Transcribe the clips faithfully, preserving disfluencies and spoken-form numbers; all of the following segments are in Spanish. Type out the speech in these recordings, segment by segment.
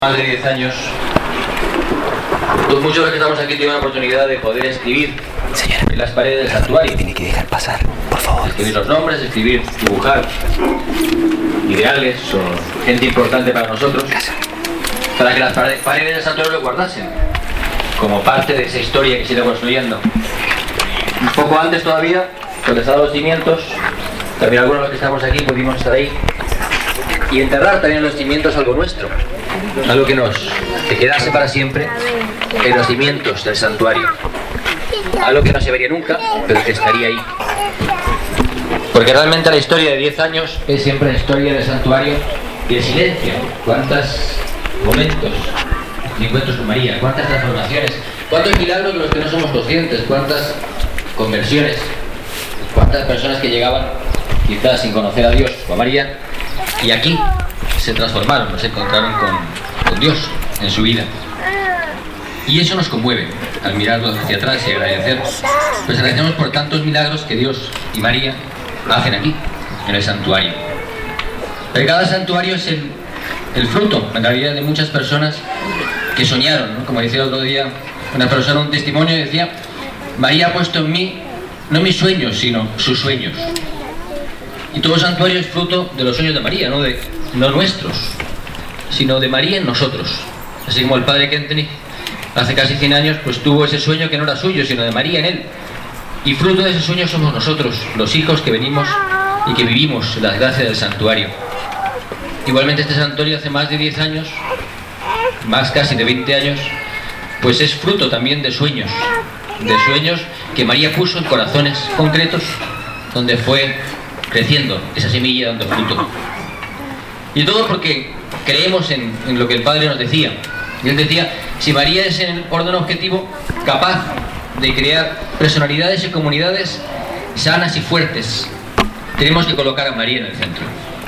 Más de diez años, pues muchos de los que estamos aquí tienen la oportunidad de poder escribir Señora, en las paredes del santuario. me tiene que dejar pasar, por favor. Escribir los nombres, escribir, dibujar ideales o gente importante para nosotros, para que las paredes del santuario lo guardasen como parte de esa historia que se irá construyendo. Un poco antes todavía, cuando estaban los cimientos, también algunos de los que estamos aquí pudimos estar ahí y enterrar también en los cimientos algo nuestro, algo que nos que quedase para siempre en los cimientos del santuario, algo que no se vería nunca, pero que estaría ahí. Porque realmente la historia de diez años es siempre la historia del santuario y el silencio. Cuántos momentos de encuentros con María, cuántas transformaciones, cuántos milagros de los que no somos conscientes, cuántas conversiones, cuántas personas que llegaban quizás sin conocer a Dios o a María y aquí se transformaron, se encontraron con, con Dios en su vida. Y eso nos conmueve al mirarlo hacia atrás y agradecer. Pues agradecemos por tantos milagros que Dios y María hacen aquí, en el santuario. Pero cada santuario es el, el fruto, en realidad, de muchas personas que soñaron, ¿no? Como decía el otro día una persona, un testimonio, decía: María ha puesto en mí no mis sueños, sino sus sueños. Y todo santuario es fruto de los sueños de María, no, de, no nuestros, sino de María en nosotros. Así como el padre Kentenich hace casi cien años pues tuvo ese sueño que no era suyo, sino de María en él. Y fruto de ese sueño somos nosotros, los hijos que venimos y que vivimos las gracias del santuario. Igualmente este santuario hace más de diez años, más casi de veinte años, pues es fruto también de sueños, de sueños que María puso en corazones concretos, donde fue creciendo esa semilla dando fruto. Y todo porque creemos en, en lo que el Padre nos decía. Y él decía: si María es en orden objetivo capaz de crear personalidades y comunidades sanas y fuertes, tenemos que colocar a María en el centro.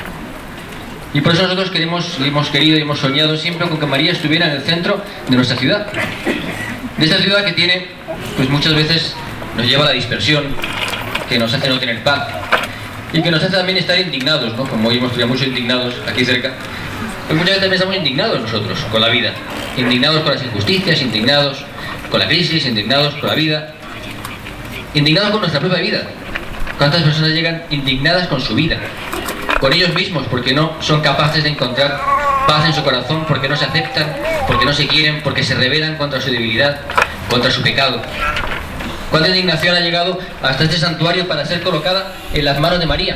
Y por eso nosotros queremos, y hemos querido y hemos soñado siempre con que María estuviera en el centro de nuestra ciudad. De esta ciudad que tiene, pues muchas veces nos lleva a la dispersión, que nos hace no tener paz, y que nos hace también estar indignados, ¿no? Como hoy hemos tenido muchos indignados aquí cerca. Pues muchas veces también estamos indignados nosotros con la vida, indignados con las injusticias, indignados con la crisis, indignados con la vida, indignados con nuestra propia vida. ¿Cuántas personas llegan indignadas con su vida, con ellos mismos, porque no son capaces de encontrar paz en su corazón, porque no se aceptan, porque no se quieren, porque se rebelan contra su debilidad, contra su pecado? ¿Cuánta indignación ha llegado hasta este santuario para ser colocada en las manos de María?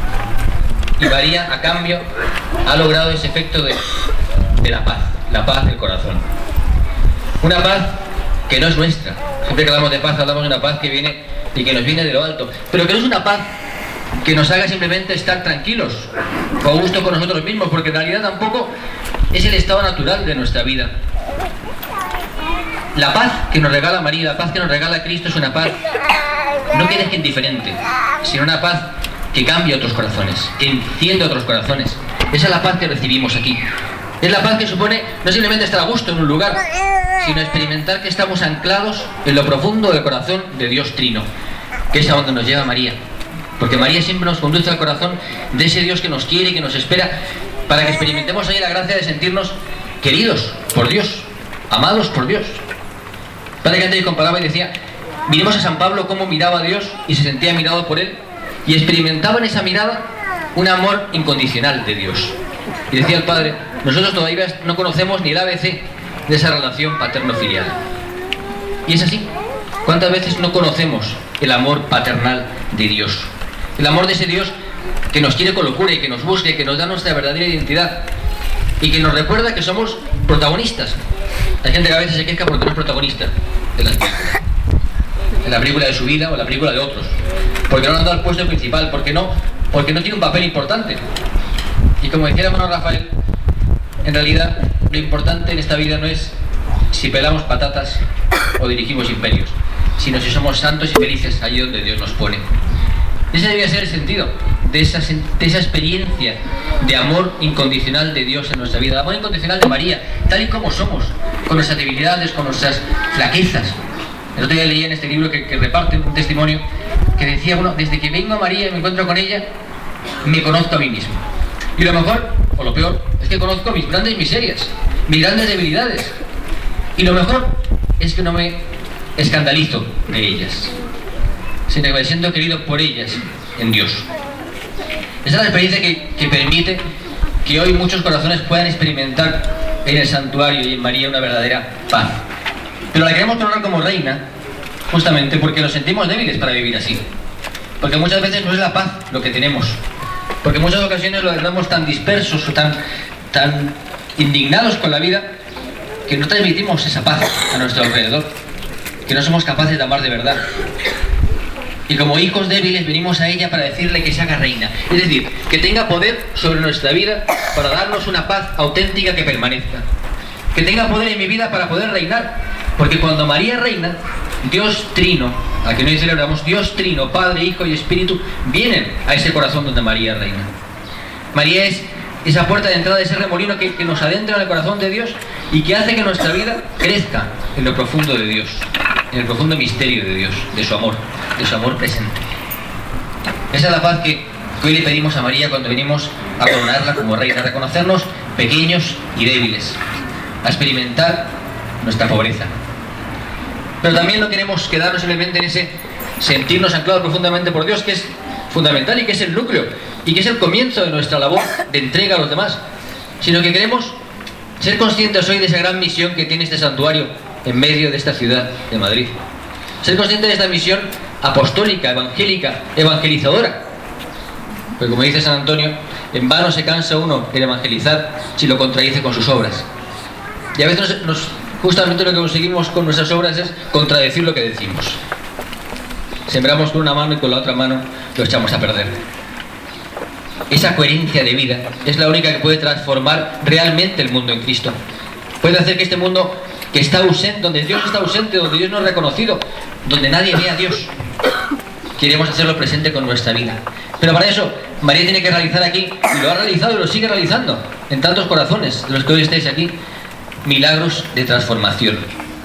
Y María, a cambio, ha logrado ese efecto de, de la paz, la paz del corazón. Una paz que no es nuestra. Siempre que hablamos de paz, hablamos de una paz que viene y que nos viene de lo alto. Pero que no es una paz que nos haga simplemente estar tranquilos o a gusto con nosotros mismos, porque en realidad tampoco es el estado natural de nuestra vida. La paz que nos regala María, la paz que nos regala Cristo, es una paz no que deje indiferente, sino una paz que cambia otros corazones, que enciende otros corazones. Esa es la paz que recibimos aquí. Es la paz que supone no simplemente estar a gusto en un lugar, sino experimentar que estamos anclados en lo profundo del corazón de Dios Trino, que es a donde nos lleva María. Porque María siempre nos conduce al corazón de ese Dios que nos quiere y que nos espera, para que experimentemos ahí la gracia de sentirnos queridos por Dios, amados por Dios. Padre Kentenich comparaba y decía: miremos a San Pablo cómo miraba a Dios y se sentía mirado por él, y experimentaba en esa mirada un amor incondicional de Dios. Y decía el Padre: nosotros todavía no conocemos ni el A B C de esa relación paterno-filial. Y es así. ¿Cuántas veces no conocemos el amor paternal de Dios? El amor de ese Dios que nos quiere con locura y que nos busca y que nos da nuestra verdadera identidad y que nos recuerda que somos protagonistas. Hay gente que a veces se queja porque no es protagonista de las películas, en la película de su vida o en la película de otros, porque no le han dado el puesto principal, porque no, porque no tiene un papel importante. Y como decía el hermano Rafael, en realidad lo importante en esta vida no es si pelamos patatas o dirigimos imperios, sino si somos santos y felices allí donde Dios nos pone. Ese debía ser el sentido de esa, de esa experiencia de amor incondicional de Dios en nuestra vida, de amor incondicional de María, tal y como somos, con nuestras debilidades, con nuestras flaquezas. El otro día leí en este libro que, que reparte un testimonio que decía: bueno, desde que vengo a María y me encuentro con ella, me conozco a mí mismo. Y lo mejor, o lo peor, es que conozco mis grandes miserias. mis grandes debilidades. Y lo mejor es que no me escandalizo de ellas, sino que me siento querido por ellas en Dios. Esa es la experiencia que, que permite que hoy muchos corazones puedan experimentar en el santuario y en María una verdadera paz. Pero la queremos coronar como reina justamente porque nos sentimos débiles para vivir así. Porque muchas veces no es la paz lo que tenemos. Porque en muchas ocasiones lo andamos tan dispersos o tan, tan indignados con la vida que no transmitimos esa paz a nuestro alrededor. Que no somos capaces de amar de verdad. Y como hijos débiles venimos a ella para decirle que se haga reina. Es decir, que tenga poder sobre nuestra vida para darnos una paz auténtica que permanezca. Que tenga poder en mi vida para poder reinar. Porque cuando María reina, Dios Trino, a que hoy celebramos, Dios Trino, Padre, Hijo y Espíritu, vienen a ese corazón donde María reina. María es esa puerta de entrada, ese remolino que, que nos adentra en el corazón de Dios y que hace que nuestra vida crezca en lo profundo de Dios, en el profundo misterio de Dios, de su amor, de su amor presente. Esa es la paz que, que hoy le pedimos a María cuando venimos a coronarla como reina, a reconocernos pequeños y débiles, a experimentar nuestra pobreza. Pero también no queremos quedarnos simplemente en ese sentirnos anclados profundamente por Dios, que es fundamental y que es el núcleo y que es el comienzo de nuestra labor de entrega a los demás, sino que queremos ser conscientes hoy de esa gran misión que tiene este santuario en medio de esta ciudad de Madrid. Ser conscientes de esta misión apostólica, evangélica, evangelizadora. Porque como dice San Antonio, en vano se cansa uno en evangelizar si lo contradice con sus obras. Y a veces nos, nos, justamente lo que conseguimos con nuestras obras es contradecir lo que decimos. Sembramos con una mano y con la otra mano lo echamos a perder. Esa coherencia de vida es la única que puede transformar realmente el mundo en Cristo. Puede hacer que este mundo que está ausente, donde Dios está ausente, donde Dios no es reconocido, donde nadie ve a Dios, queremos hacerlo presente con nuestra vida. Pero para eso María tiene que realizar aquí, y lo ha realizado y lo sigue realizando en tantos corazones de los que hoy estáis aquí, milagros de transformación.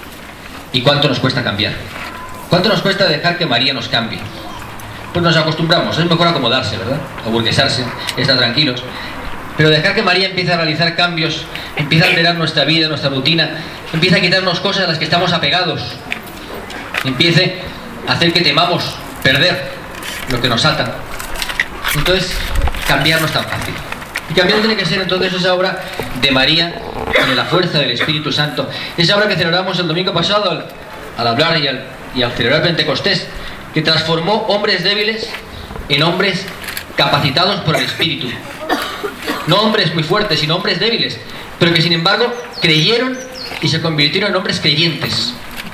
¿Y cuánto nos cuesta cambiar? ¿Cuánto nos cuesta dejar que María nos cambie? Pues nos acostumbramos, es mejor acomodarse, ¿verdad? Aburguesarse, estar tranquilos. Pero dejar que María empiece a realizar cambios, empieza a alterar nuestra vida, nuestra rutina, empieza a quitarnos cosas a las que estamos apegados, empiece a hacer que temamos perder lo que nos ata. Entonces, cambiar no es tan fácil. Y cambiar tiene que ser entonces esa obra de María con la fuerza del Espíritu Santo. Esa obra que celebramos el domingo pasado al, al hablar y al, y al celebrar Pentecostés, que transformó hombres débiles en hombres capacitados por el Espíritu. No hombres muy fuertes, sino hombres débiles, pero que sin embargo creyeron y se convirtieron en hombres creyentes.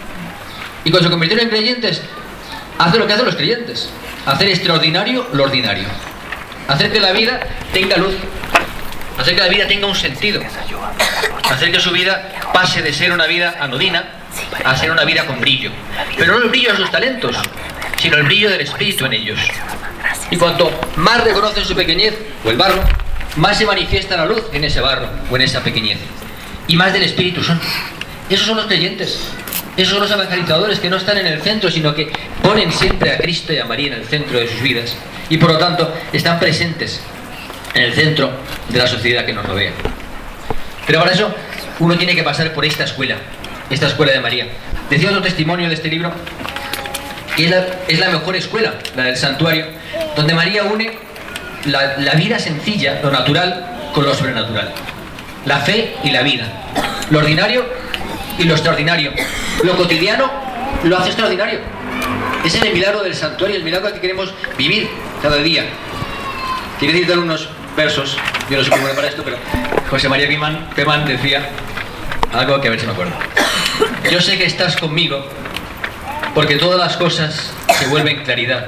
Y cuando se convirtieron en creyentes, hace lo que hacen los creyentes: hacer extraordinario lo ordinario, hacer que la vida tenga luz, hacer que la vida tenga un sentido, hacer que su vida pase de ser una vida anodina a ser una vida con brillo. Pero no el brillo de sus talentos, sino el brillo del Espíritu en ellos. Y cuanto más reconocen su pequeñez o el barro, más se manifiesta la luz en ese barro o en esa pequeñez. Y más del Espíritu son. Esos son los creyentes. Esos son los evangelizadores que no están en el centro, sino que ponen siempre a Cristo y a María en el centro de sus vidas. Y por lo tanto están presentes en el centro de la sociedad que nos rodea. Pero para eso uno tiene que pasar por esta escuela, esta escuela de María. Decía otro testimonio de este libro que es la, es la mejor escuela, la del santuario, donde María une la, la vida sencilla, lo natural, con lo sobrenatural. La fe y la vida. Lo ordinario y lo extraordinario. Lo cotidiano lo hace extraordinario. Ese es el milagro del santuario, el milagro que queremos vivir cada día. Quiero citar unos versos, yo no soy muy bueno para esto, pero José María Pemán decía algo que a ver si me acuerdo. Yo sé que estás conmigo porque todas las cosas se vuelven claridad.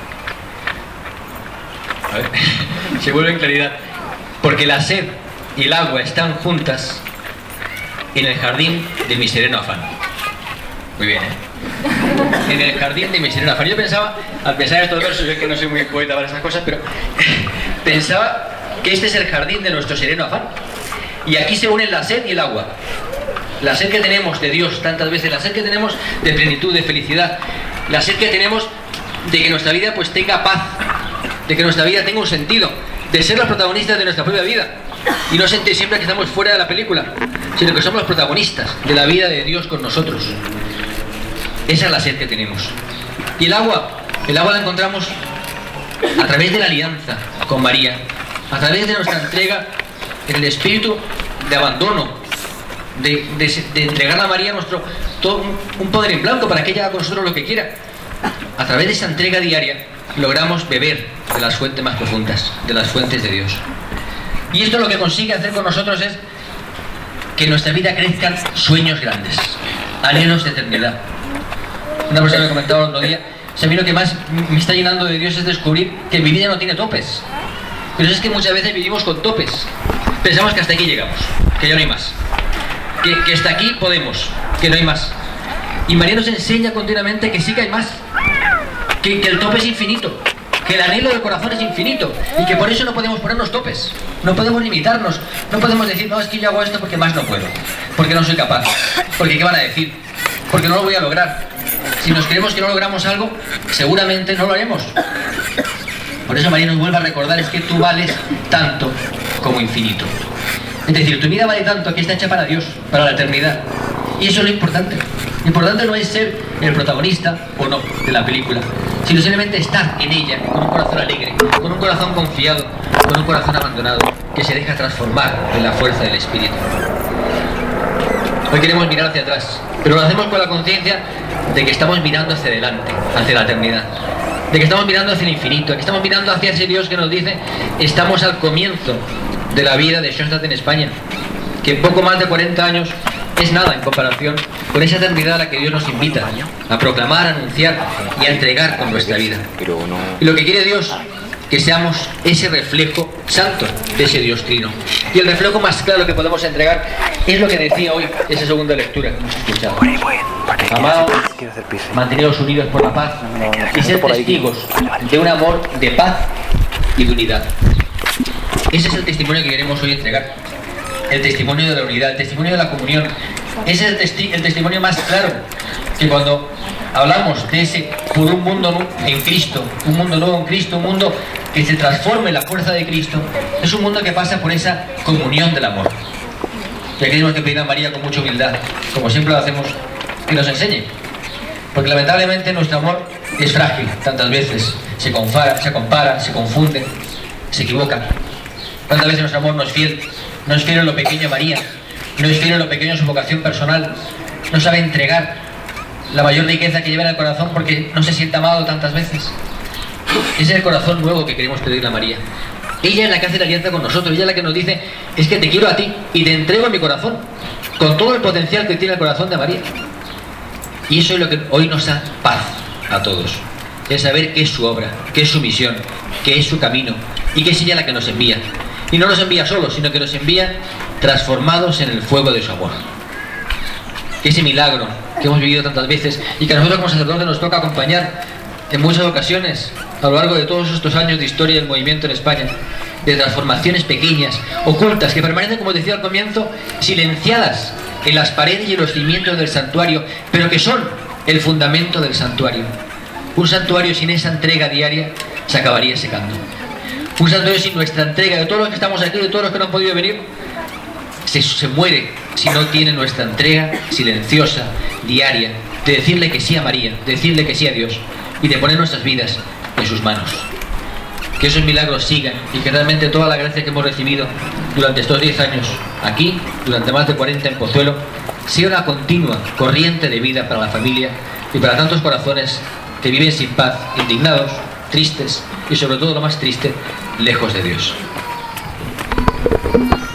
A ver, se vuelven claridad porque la sed y el agua están juntas en el jardín de mi sereno afán. Muy bien, ¿eh? En el jardín de mi sereno afán. Yo pensaba, al pensar en estos versos, yo que no soy muy poeta para esas cosas, pero pensaba que este es el jardín de nuestro sereno afán. Y aquí se unen la sed y el agua. La sed que tenemos de Dios tantas veces, la sed que tenemos de plenitud, de felicidad, la sed que tenemos de que nuestra vida pues tenga paz, de que nuestra vida tenga un sentido, de ser los protagonistas de nuestra propia vida, y no sentir siempre que estamos fuera de la película, sino que somos los protagonistas de la vida de Dios con nosotros. Esa es la sed que tenemos. Y el agua, el agua la encontramos a través de la alianza con María, a través de nuestra entrega en el espíritu de abandono, de, de, de entregar a María nuestro todo, un, un poder en blanco para que ella haga con nosotros lo que quiera. A través de esa entrega diaria logramos beber de las fuentes más profundas, de las fuentes de Dios. Y esto lo que consigue hacer con nosotros es que en nuestra vida crezcan sueños grandes, anhelos de eternidad. Una persona me comentaba el otro día, si a mí lo que más me está llenando de Dios es descubrir que mi vida no tiene topes. Pero es que muchas veces vivimos con topes. Pensamos que hasta aquí llegamos, que ya no hay más. Que, que hasta aquí podemos, que no hay más. Y María nos enseña continuamente que sí que hay más. Que, que el tope es infinito. Que el anhelo del corazón es infinito. Y que por eso no podemos ponernos topes. No podemos limitarnos. No podemos decir, no, es que yo hago esto porque más no puedo. Porque no soy capaz. Porque ¿qué van a decir? Porque no lo voy a lograr. Si nos creemos que no logramos algo, seguramente no lo haremos. Por eso María nos vuelve a recordar, es que tú vales tanto como infinito. Es decir, tu vida vale tanto que está hecha para Dios, para la eternidad. Y eso es lo importante. Lo importante no es ser el protagonista o no de la película, sino simplemente estar en ella con un corazón alegre, con un corazón confiado, con un corazón abandonado, que se deja transformar en la fuerza del Espíritu. Hoy queremos mirar hacia atrás, pero lo hacemos con la conciencia de que estamos mirando hacia adelante, hacia la eternidad. De que estamos mirando hacia el infinito, de que estamos mirando hacia ese Dios que nos dice, estamos al comienzo de la vida de Schoenstatt en España, que en poco más de cuarenta años es nada en comparación con esa eternidad a la que Dios nos invita a proclamar, a anunciar y a entregar con nuestra vida. Y lo que quiere Dios, que seamos ese reflejo santo de ese Dios trino. Y el reflejo más claro que podemos entregar es lo que decía hoy esa segunda lectura que hemos escuchado. Amados, manteneos unidos por la paz y ser testigos de un amor de paz y de unidad. Ese es el testimonio que queremos hoy entregar. El testimonio de la unidad, el testimonio de la comunión. Ese es el, testi el testimonio más claro, que cuando hablamos de ese por un mundo en Cristo, un mundo nuevo en Cristo, un mundo que se transforme en la fuerza de Cristo, es un mundo que pasa por esa comunión del amor. Ya queremos que pedir a María con mucha humildad, como siempre lo hacemos, que nos enseñe. Porque lamentablemente nuestro amor es frágil tantas veces, se compara, se compara, se confunde, se equivoca. Tantas veces nuestro amor no es fiel, no es fiel en lo pequeño a María, no es fiel en lo pequeño en su vocación personal, no sabe entregar la mayor riqueza que lleva en el corazón porque no se siente amado tantas veces. Ese es el corazón nuevo que queremos pedirle a María. Ella es la que hace la alianza con nosotros, ella es la que nos dice, es que te quiero a ti y te entrego mi corazón, con todo el potencial que tiene el corazón de María. Y eso es lo que hoy nos da paz a todos, es saber qué es su obra, qué es su misión, qué es su camino y que es ella la que nos envía. Y no nos envía solos, sino que nos envía transformados en el fuego de su amor. Que ese milagro que hemos vivido tantas veces y que a nosotros como sacerdotes nos toca acompañar en muchas ocasiones a lo largo de todos estos años de historia del movimiento en España, de transformaciones pequeñas, ocultas, que permanecen, como decía al comienzo, silenciadas en las paredes y en los cimientos del santuario, pero que son el fundamento del santuario. Un santuario sin esa entrega diaria se acabaría secando. Un santuario sin nuestra entrega, de todos los que estamos aquí, de todos los que no han podido venir, se, se muere si no tiene nuestra entrega silenciosa, diaria, de decirle que sí a María, de decirle que sí a Dios y de poner nuestras vidas en sus manos. Que esos milagros sigan y que realmente toda la gracia que hemos recibido durante estos diez años aquí, durante más de cuarenta en Pozuelo, sea una continua corriente de vida para la familia y para tantos corazones que viven sin paz, indignados, tristes y sobre todo lo más triste, lejos de Dios.